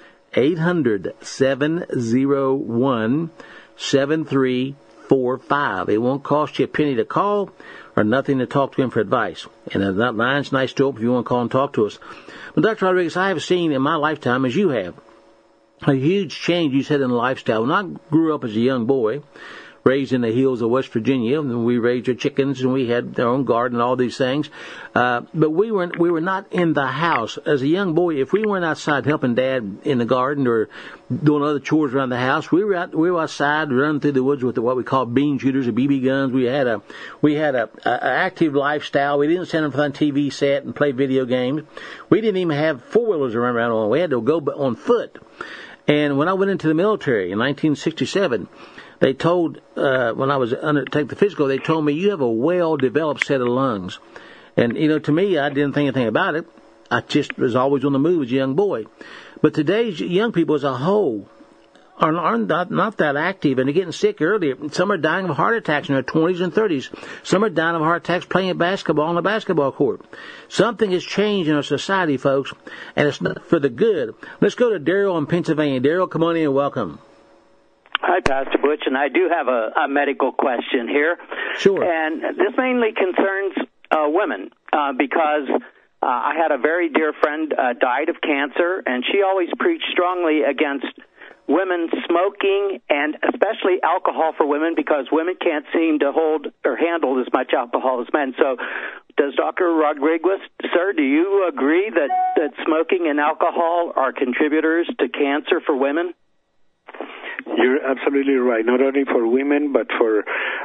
800-701-7345. It won't cost you a penny to call or nothing to talk to him for advice. And that line's nice to open if you want to call and talk to us. But Dr. Rodriguez, I have seen in my lifetime, as you have, a huge change, you said, in lifestyle. When I grew up as a young boy, raised in the hills of West Virginia, and we raised our chickens, and we had our own garden, and all these things. But we were not in the house. As a young boy, if we weren't outside helping Dad in the garden or doing other chores around the house, we were outside running through the woods with what we call bean shooters or BB guns. We had a active lifestyle. We didn't stand in front of the TV set and play video games. We didn't even have four-wheelers to run around on. We had to go on foot. And when I went into the military in 1967, they told, when I was take the physical, they told me, you have a well-developed set of lungs. And, to me, I didn't think anything about it. I just was always on the move as a young boy. But today's young people as a whole are not that active, and they're getting sick earlier. Some are dying of heart attacks in their 20s and 30s. Some are dying of heart attacks playing basketball on a basketball court. Something has changed in our society, folks, and it's not for the good. Let's go to Daryl in Pennsylvania. Daryl, come on in and welcome. Hi, Pastor Butch, and I do have a medical question here. Sure. And this mainly concerns women because I had a very dear friend died of cancer, and she always preached strongly against women smoking and especially alcohol for women because women can't seem to hold or handle as much alcohol as men. So does Dr. Rodriguez, sir, do you agree that smoking and alcohol are contributors to cancer for women? You're absolutely right. Not only for women, but for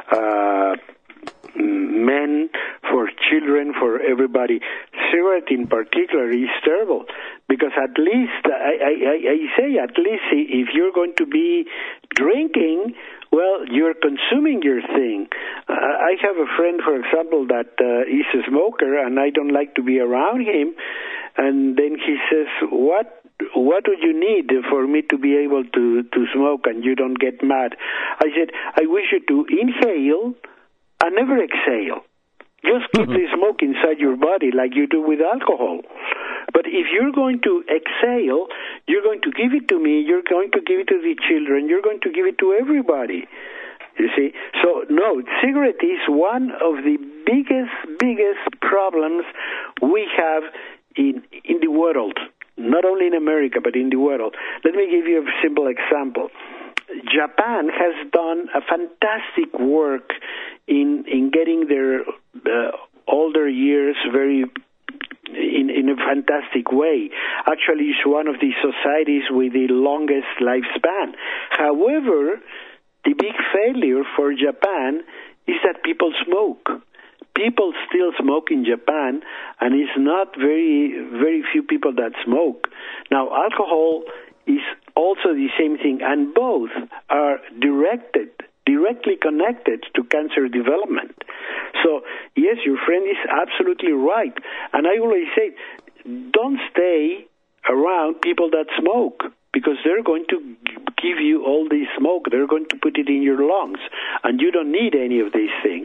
men, for children, for everybody. Cigarette in particular is terrible because at least, I say at least if you're going to be drinking, well, you're consuming your thing. I have a friend, for example, that is a smoker, and I don't like to be around him. And then he says, what would you need for me to be able to smoke and you don't get mad? I said, I wish you to inhale and never exhale. Just keep the smoke inside your body like you do with alcohol. But if you're going to exhale, you're going to give it to me, you're going to give it to the children, you're going to give it to everybody. You see? So, no, cigarette is one of the biggest problems we have in the world. Not only in America, but in the world. Let me give you a simple example. Japan has done a fantastic work in getting their older years in a fantastic way. Actually, it's one of the societies with the longest lifespan. However, the big failure for Japan is that people smoke. people still smoke in Japan, and it's not very few people that smoke. Now, alcohol is also the same thing, and both are directly connected to cancer development. So, yes, your friend is absolutely right. And I always say, don't stay around people that smoke, because they're going to give you all this smoke. They're going to put it in your lungs, and you don't need any of these things.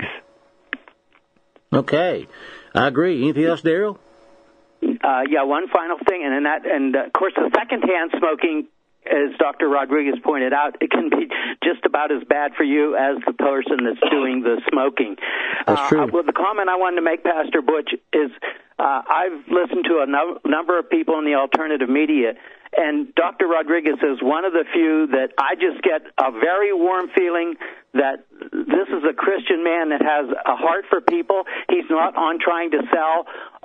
Okay, I agree. Anything else, Daryl? Yeah, one final thing, and of course, the secondhand smoking, as Dr. Rodriguez pointed out, it can be just about as bad for you as the person that's doing the smoking. That's true. Well, the comment I wanted to make, Pastor Butch, is I've listened to a number of people in the alternative media, and Dr. Rodriguez is one of the few that I just get a very warm feeling that this is a Christian man that has a heart for people. He's not on trying to sell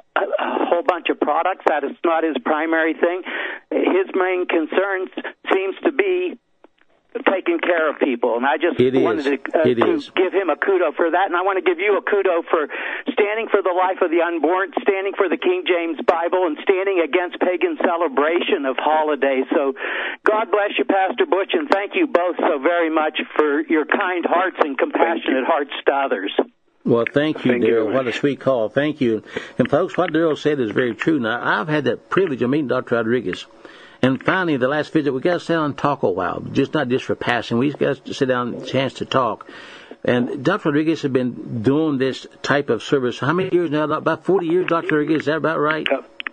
a whole bunch of products. That is not his primary thing. His main concern seems to be taking care of people, and I just wanted to give him a kudo for that, and I want to give you a kudo for standing for the life of the unborn, standing for the King James Bible, and standing against pagan celebration of holidays. So God bless you, Pastor Butch, and thank you both so very much for your kind hearts and compassionate hearts to others. Well, thank you, Daryl. What a sweet call. Thank you. And, folks, what Daryl said is very true. Now, I've had the privilege of meeting Dr. Rodriguez. And finally, the last visit, we got to sit down and talk a while, not just for passing. We got to sit down and a chance to talk. And Dr. Rodriguez has been doing this type of service. How many years now? About 40 years, Dr. Rodriguez. Is that about right?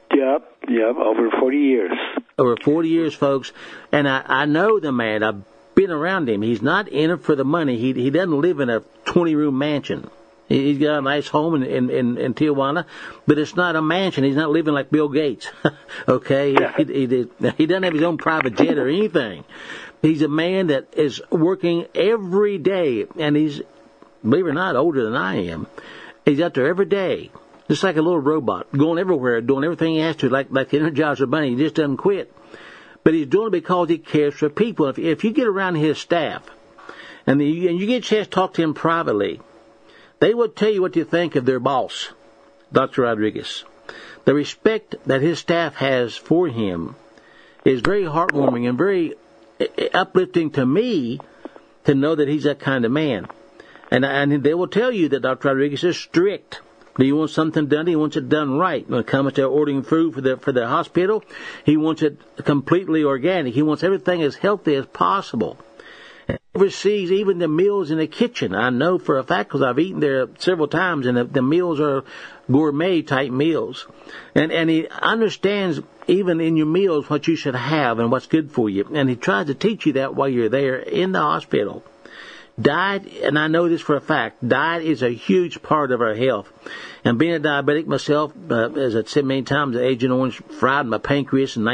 Yep, over 40 years. Over 40 years, folks. And I know the man. I've been around him. He's not in it for the money. He doesn't live in a 20-room mansion. He's got a nice home in Tijuana, but it's not a mansion. He's not living like Bill Gates, okay? He doesn't have his own private jet or anything. He's a man that is working every day, and he's, believe it or not, older than I am. He's out there every day, just like a little robot, going everywhere, doing everything he has to, like the Energizer Bunny. He just doesn't quit. But he's doing it because he cares for people. If you get around his staff, and you get a chance to talk to him privately, they will tell you what you think of their boss, Dr. Rodriguez. The respect that his staff has for him is very heartwarming and very uplifting to me to know that he's that kind of man. And they will tell you that Dr. Rodriguez is strict. Do you want something done? He wants it done right. When it comes to ordering food for the hospital, he wants it completely organic. He wants everything as healthy as possible. Oversees even the meals in the kitchen. I know for a fact because I've eaten there several times, and the meals are gourmet-type meals. And he understands even in your meals what you should have and what's good for you. And he tries to teach you that while you're there in the hospital. Diet, and I know this for a fact, diet is a huge part of our health. And being a diabetic myself, as I said many times, Agent Orange fried my pancreas in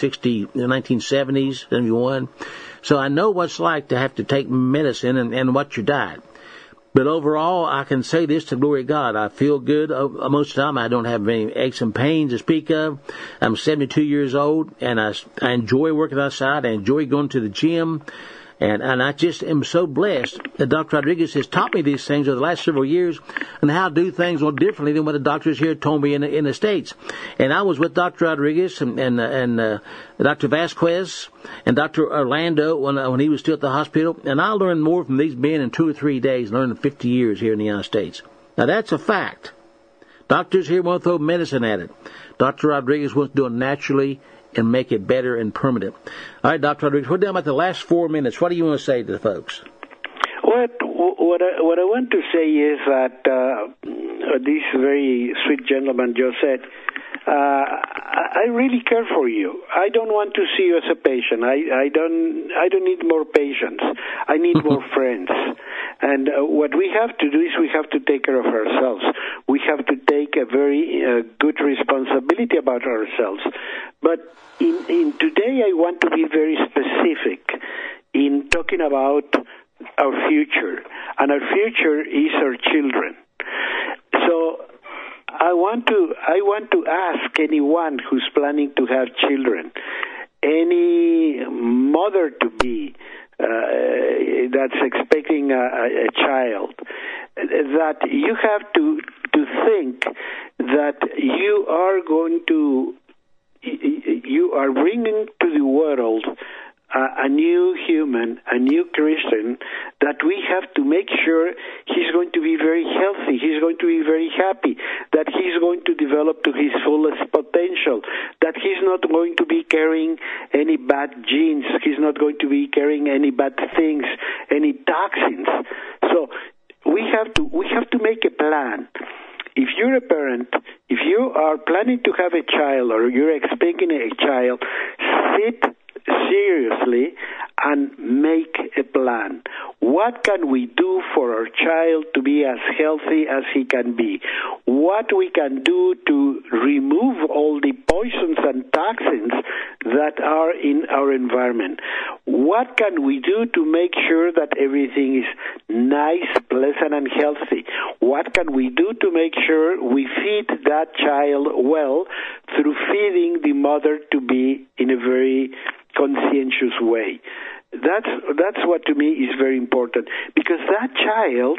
1970s, 71. So I know what it's like to have to take medicine and what's your diet. But overall, I can say this to glory of God. I feel good most of the time. I don't have any aches and pains to speak of. I'm 72 years old, and I enjoy working outside. I enjoy going to the gym. And I just am so blessed that Dr. Rodriguez has taught me these things over the last several years and how to do things a little differently than what the doctors here told me in the States. And I was with Dr. Rodriguez and Dr. Vasquez and Dr. Orlando when he was still at the hospital. And I learned more from these men in 2 or 3 days than I learned in 50 years here in the United States. Now, that's a fact. Doctors here won't throw medicine at it. Dr. Rodriguez wants to do it naturally and make it better and permanent. All right, Dr. Rodriguez, we're down about the last 4 minutes. What do you want to say to the folks? What I want to say is that this very sweet gentleman just said, I really care for you. I don't want to see you as a patient. I don't need more patients. I need more friends. And what we have to do is we have to take care of ourselves. We have to take a very good responsibility about ourselves. But in today, I want to be very specific in talking about our future. And our future is our children. So I want to ask anyone who's planning to have children, any mother-to-be that's expecting a child, that you have to think that you are bringing to the world a new human, a new Christian, that we have to make sure he's going to be very healthy, he's going to be very happy, that he's going to develop to his fullest potential, that he's not going to be carrying any bad genes, he's not going to be carrying any bad things, any toxins. So we have to make a plan. If you're a parent, if you are planning to have a child or you're expecting a child, sit seriously and make a plan. What can we do for our child to be as healthy as he can be? What we can do to remove all the poisons and toxins that are in our environment? What can we do to make sure that everything is nice, pleasant, and healthy? What can we do to make sure we feed that child well through feeding the mother to be in a very conscientious way? That's what to me is very important, because that child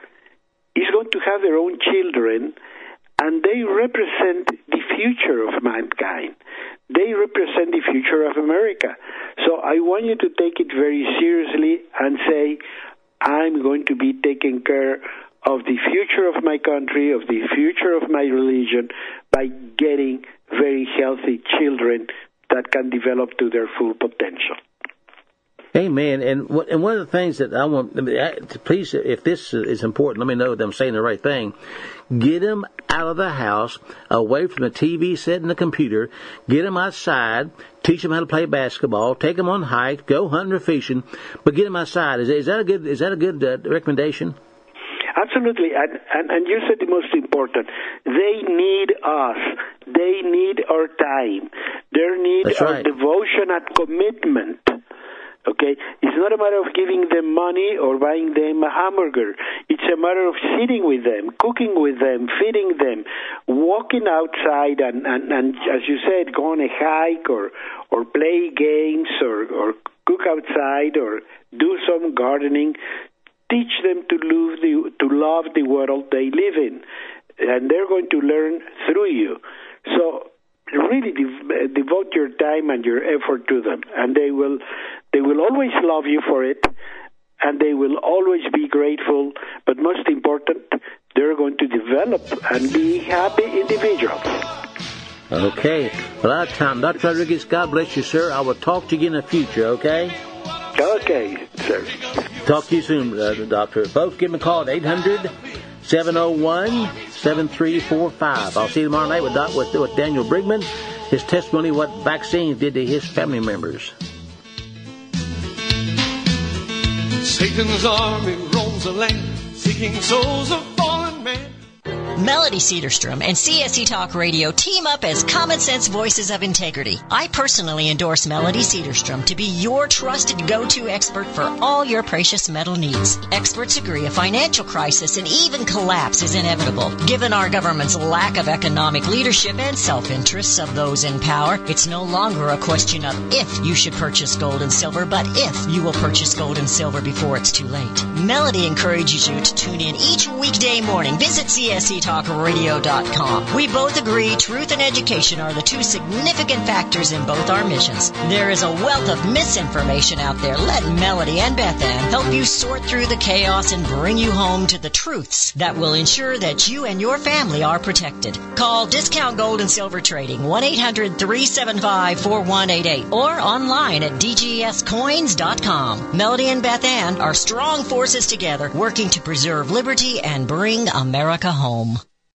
is going to have their own children, and they represent the future of mankind. They represent the future of America. So I want you to take it very seriously and say, I'm going to be taking care of the future of my country, of the future of my religion, by getting very healthy children that can develop to their full potential. Amen. And one of the things that I want, please, if this is important, let me know that I'm saying the right thing. Get them out of the house, away from the TV set and the computer. Get them outside. Teach them how to play basketball. Take them on hikes. Go hunting or fishing. But get them outside. Is that a good recommendation? Absolutely, and you said the most important. They need us. They need our time. They need our devotion and commitment. Okay, it's not a matter of giving them money or buying them a hamburger. It's a matter of sitting with them, cooking with them, feeding them, walking outside, and as you said, go on a hike or play games or cook outside or do some gardening. Teach them to love the world they live in, and they're going to learn through you. So really devote your time and your effort to them, and they will always love you for it, and they will always be grateful. But most important, they're going to develop and be happy individuals. Okay. Well, out of time. Dr. Rodriguez, God bless you, sir. I will talk to you in the future, okay? Okay, sir. Talk to you soon, Doctor. Folks, give me a call at 800-701-7345. I'll see you tomorrow night with Daniel Brigman. His testimony, what vaccines did to his family members. Satan's army roams the land, seeking souls of fallen men. Melody Cedarstrom and CSC Talk Radio team up as common sense voices of integrity. I personally endorse Melody Cedarstrom to be your trusted go-to expert for all your precious metal needs. Experts agree a financial crisis and even collapse is inevitable. Given our government's lack of economic leadership and self-interests of those in power, it's no longer a question of if you should purchase gold and silver, but if you will purchase gold and silver before it's too late. Melody encourages you to tune in each weekday morning. Visit CSCTalkRadio.com. We both agree truth and education are the two significant factors in both our missions. There is a wealth of misinformation out there. Let Melody and Beth Ann help you sort through the chaos and bring you home to the truths that will ensure that you and your family are protected. Call Discount Gold and Silver Trading 1-800-375-4188 or online at dgscoins.com. Melody and Beth Ann are strong forces together working to preserve liberty and bring America home.